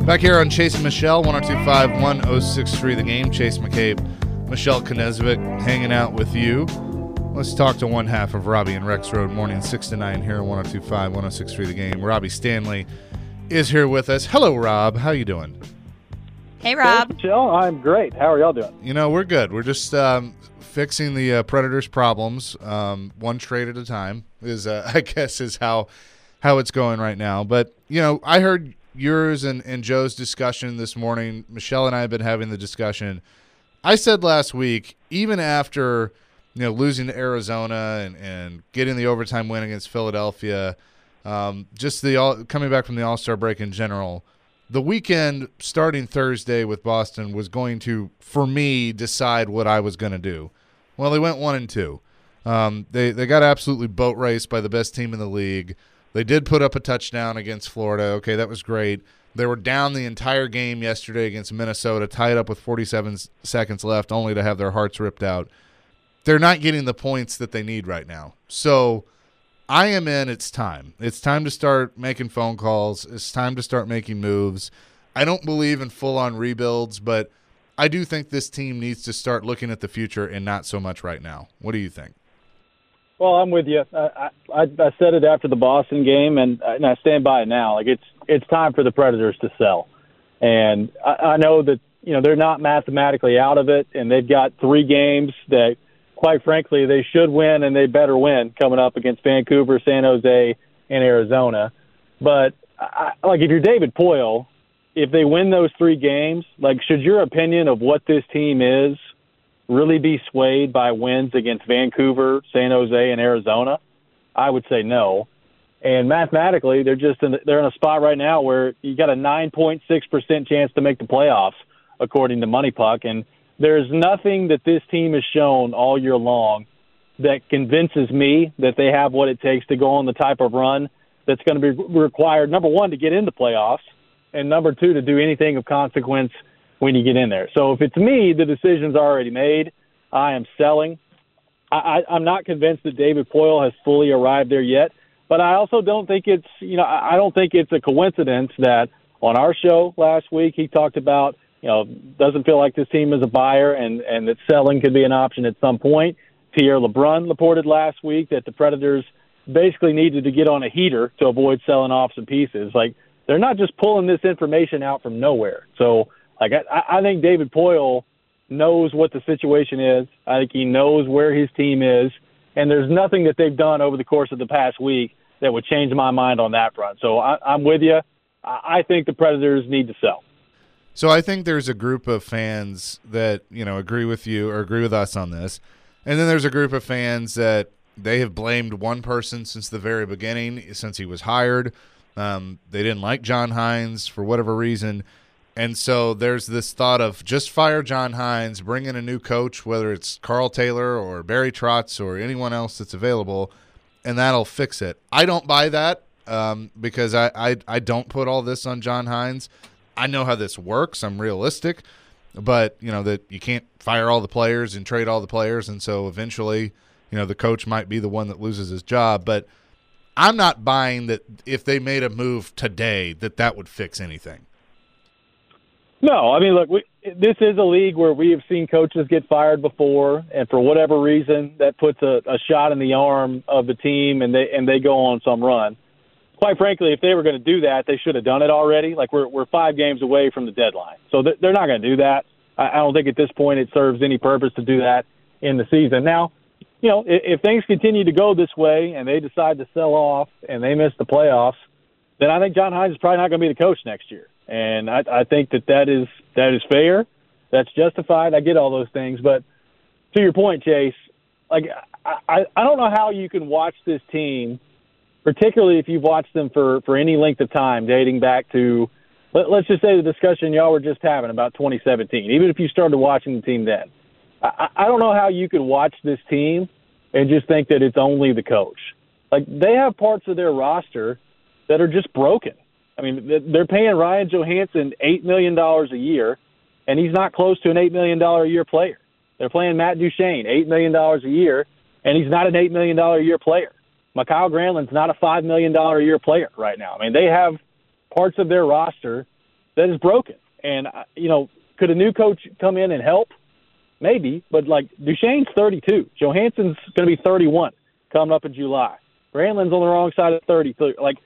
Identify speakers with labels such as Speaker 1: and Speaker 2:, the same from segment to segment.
Speaker 1: Back here on Chase and Michelle, 102.5, 106.3 The Game. Chase McCabe, Michelle Knezvik hanging out with you. Let's talk to one half of Robbie and Rex Road morning 6 to 9 here on 102.5, 106.3 The Game. Robbie Stanley is here with us. Hello, Rob. How you doing?
Speaker 2: Hey, Rob.
Speaker 3: Hey, Michelle, I'm great. How are y'all doing?
Speaker 1: You know, we're good. We're just fixing the Predators' problems one trade at a time is, I guess, is how it's going right now. But, you know, I heard yours and Joe's discussion this morning. Michelle and I have been having the discussion. I said last week, even after, you know, losing to Arizona and getting the overtime win against Philadelphia, just coming back from the All-Star break in general, the weekend starting Thursday with Boston was going to, for me, decide what I was going to do. Well, they went 1-2. They got absolutely boat raced by the best team in the league. They did put up a touchdown against Florida. Okay, that was great. They were down the entire game yesterday against Minnesota, tied up with 47 seconds left, only to have their hearts ripped out. They're not getting the points that they need right now. So I am in. It's time. It's time to start making phone calls. It's time to start making moves. I don't believe in full-on rebuilds, but I do think this team needs to start looking at the future and not so much right now. What do you think?
Speaker 3: Well, I'm with you. I said it after the Boston game, and I stand by it now. Like it's time for the Predators to sell, and I know that they're not mathematically out of it, and they've got 3 games that, quite frankly, they should win and they better win coming up against Vancouver, San Jose, and Arizona. But if you're David Poile, if they win those 3 games, should your opinion of what this team is really be swayed by wins against Vancouver, San Jose, and Arizona? I would say no. And mathematically, they're in a spot right now where you got a 9.6% chance to make the playoffs, according to Money Puck. And there's nothing that this team has shown all year long that convinces me that they have what it takes to go on the type of run that's going to be required, number one, to get into playoffs, and number 2, to do anything of consequence when you get in there. So if it's me, the decision's already made. I am selling. I'm not convinced that David Poile has fully arrived there yet, but I also don't think it's, I don't think it's a coincidence that on our show last week he talked about, doesn't feel like this team is a buyer and that selling could be an option at some point. Pierre LeBrun reported last week that the Predators basically needed to get on a heater to avoid selling off some pieces. They're not just pulling this information out from nowhere. So, I think David Poile knows what the situation is. I think he knows where his team is, and there's nothing that they've done over the course of the past week that would change my mind on that front. So I'm with you. I think the Predators need to sell.
Speaker 1: So I think there's a group of fans that, agree with you or agree with us on this. And then there's a group of fans that they have blamed one person since the very beginning, since he was hired. They didn't like John Hynes for whatever reason. And so there's this thought of just fire John Hynes, bring in a new coach, whether it's Carl Taylor or Barry Trotz or anyone else that's available, and that'll fix it. I don't buy that because I don't put all this on John Hynes. I know how this works. I'm realistic. But, that you can't fire all the players and trade all the players, and so eventually, the coach might be the one that loses his job. But I'm not buying that if they made a move today that would fix anything.
Speaker 3: No, I mean, look, this is a league where we have seen coaches get fired before, and for whatever reason, that puts a shot in the arm of the team, and they go on some run. Quite frankly, if they were going to do that, they should have done it already. We're 5 games away from the deadline, so they're not going to do that. I don't think at this point it serves any purpose to do that in the season. Now, if things continue to go this way and they decide to sell off and they miss the playoffs, then I think John Hynes is probably not going to be the coach next year. And I think that is fair. That's justified. I get all those things. But to your point, Chase, I don't know how you can watch this team, particularly if you've watched them for any length of time, dating back to, let's just say the discussion y'all were just having about 2017, even if you started watching the team then. I don't know how you could watch this team and just think that it's only the coach. They have parts of their roster that are just broken. I mean, they're paying Ryan Johansson $8 million a year, and he's not close to an $8 million a year player. They're playing Matt Duchene $8 million a year, and he's not an $8 million a year player. Mikhail Granlund's not a $5 million a year player right now. I mean, they have parts of their roster that is broken. And, could a new coach come in and help? Maybe, but like Duchesne's 32. Johansson's going to be 31 coming up in July. Granlund's on the wrong side of 33. Like,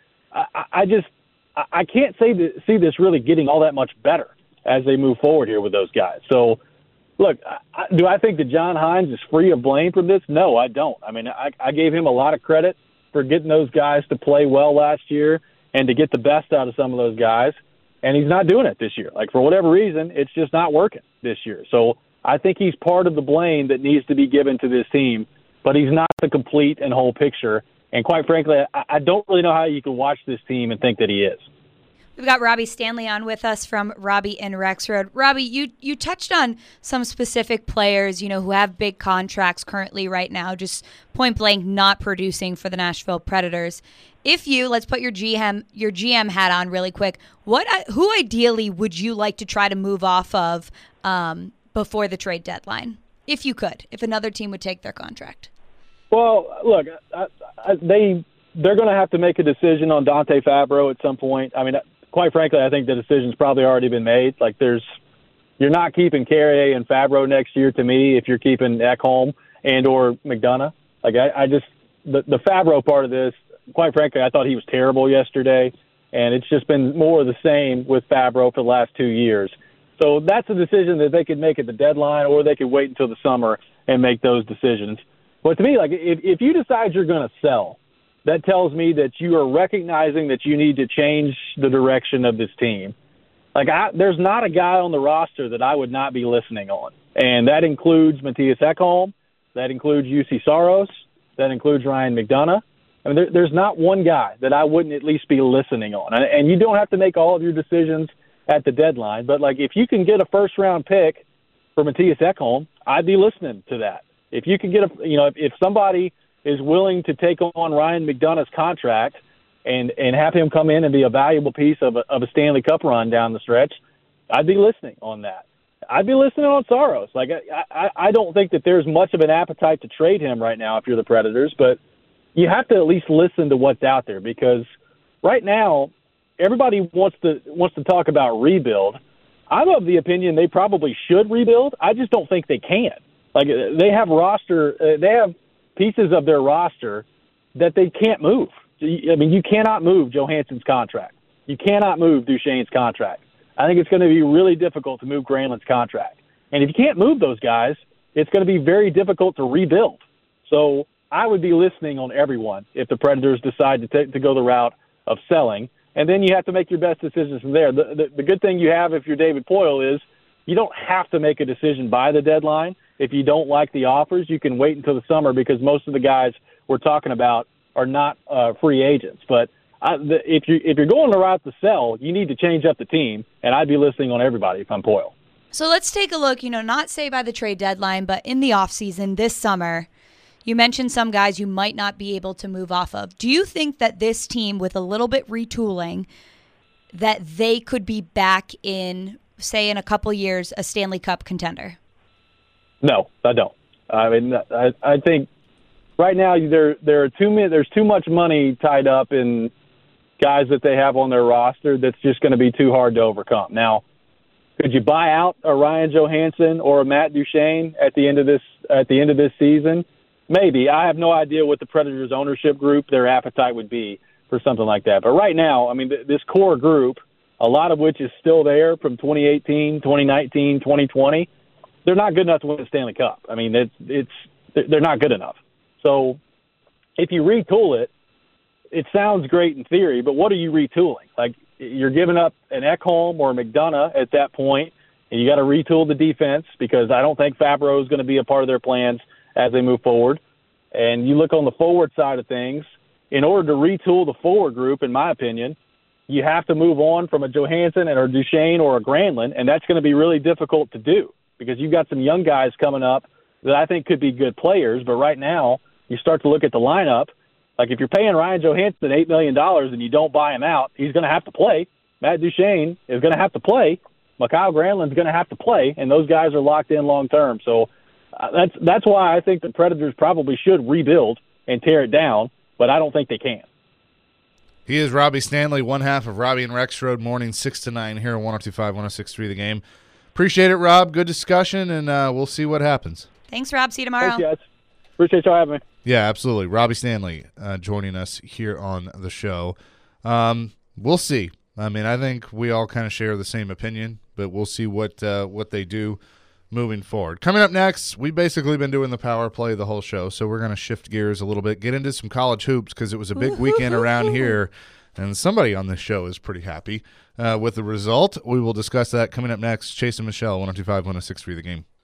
Speaker 3: I can't see this really getting all that much better as they move forward here with those guys. So, look, do I think that John Hines is free of blame for this? No, I don't. I mean, I gave him a lot of credit for getting those guys to play well last year and to get the best out of some of those guys. And he's not doing it this year. Like, for whatever reason, it's just not working this year. So I think he's part of the blame that needs to be given to this team, but he's not the complete and whole picture. And quite frankly, I don't really know how you can watch this team and think that he is.
Speaker 2: We've got Robbie Stanley on with us from Robbie in Rexroad. Robbie, you touched on some specific players, who have big contracts currently right now, just point blank not producing for the Nashville Predators. If let's put your GM hat on really quick. Who ideally would you like to try to move off of before the trade deadline, if you could, if another team would take their contract?
Speaker 3: Well, look, they're going to have to make a decision on Dante Fabro at some point. I mean, quite frankly, I think the decision's probably already been made. Like, you're not keeping Carrier and Fabro next year to me if you're keeping Ekholm and or McDonough. Like, the Fabro part of this, quite frankly, I thought he was terrible yesterday, and it's just been more of the same with Fabro for the last 2 years. So that's a decision that they could make at the deadline, or they could wait until the summer and make those decisions. But to me, like, if you decide you're going to sell, that tells me that you are recognizing that you need to change the direction of this team. Like, there's not a guy on the roster that I would not be listening on, and that includes Mattias Ekholm, that includes UC Saros, that includes Ryan McDonough. I mean, there's not one guy that I wouldn't at least be listening on. And you don't have to make all of your decisions at the deadline, but, like, if you can get a first-round pick for Mattias Ekholm, I'd be listening to that. If you can get if somebody is willing to take on Ryan McDonough's contract and have him come in and be a valuable piece of a Stanley Cup run down the stretch, I'd be listening on that. I'd be listening on Saros. Like, I don't think that there's much of an appetite to trade him right now if you're the Predators, but you have to at least listen to what's out there, because right now everybody wants to talk about rebuild. I'm of the opinion they probably should rebuild. I just don't think they can. Like, they have pieces of their roster that they can't move. I mean, you cannot move Johansson's contract. You cannot move Duchesne's contract. I think it's going to be really difficult to move Granlund's contract. And if you can't move those guys, it's going to be very difficult to rebuild. So I would be listening on everyone if the Predators decide to go the route of selling. And then you have to make your best decisions from there. The good thing you have if you're David Poile is you don't have to make a decision by the deadline. If you don't like the offers, you can wait until the summer, because most of the guys we're talking about are not free agents. But if you're going the route to sell, you need to change up the team, and I'd be listening on everybody if I'm Poile.
Speaker 2: So let's take a look, not say by the trade deadline, but in the offseason this summer. You mentioned some guys you might not be able to move off of. Do you think that this team, with a little bit retooling, that they could be back in, say, in a couple years, a Stanley Cup contender?
Speaker 3: No, I don't. I mean, I think right now there's too much money tied up in guys that they have on their roster that's just going to be too hard to overcome. Now, could you buy out a Ryan Johansson or a Matt Duchene at the end of this season? Maybe. I have no idea what the Predators ownership group, their appetite would be for something like that. But right now, I mean, this core group, a lot of which is still there from 2018, 2019, 2020, they're not good enough to win the Stanley Cup. I mean, they're not good enough. So if you retool it, it sounds great in theory, but what are you retooling? Like, you're giving up an Ekholm or a McDonough at that point, and you got to retool the defense, because I don't think Fabro is going to be a part of their plans as they move forward. And you look on the forward side of things, in order to retool the forward group, in my opinion, you have to move on from a Johansson and a Duchene or a Granlund, and that's going to be really difficult to do, because you've got some young guys coming up that I think could be good players. But right now, you start to look at the lineup. Like, if you're paying Ryan Johansson $8 million and you don't buy him out, he's going to have to play. Matt Duchene is going to have to play. Mikhail Granlund's going to have to play, and those guys are locked in long term. So that's why I think the Predators probably should rebuild and tear it down, but I don't think they can.
Speaker 1: He is Robbie Stanley, one half of Robbie and Rexroad, morning 6 to 9 here on 102.5, 106.3 The Game. Appreciate it, Rob. Good discussion, and we'll see what happens.
Speaker 2: Thanks, Rob. See you tomorrow.
Speaker 3: Thanks, guys. Appreciate y'all having me.
Speaker 1: Yeah, absolutely. Robbie Stanley joining us here on the show. We'll see. I mean, I think we all kind of share the same opinion, but we'll see what they do moving forward. Coming up next, we've basically been doing the power play the whole show, so we're going to shift gears a little bit, get into some college hoops because it was a big weekend around here, and somebody on this show is pretty happy with the result. We will discuss that coming up next. Chase and Michelle, 102.5, 106.3 The Game.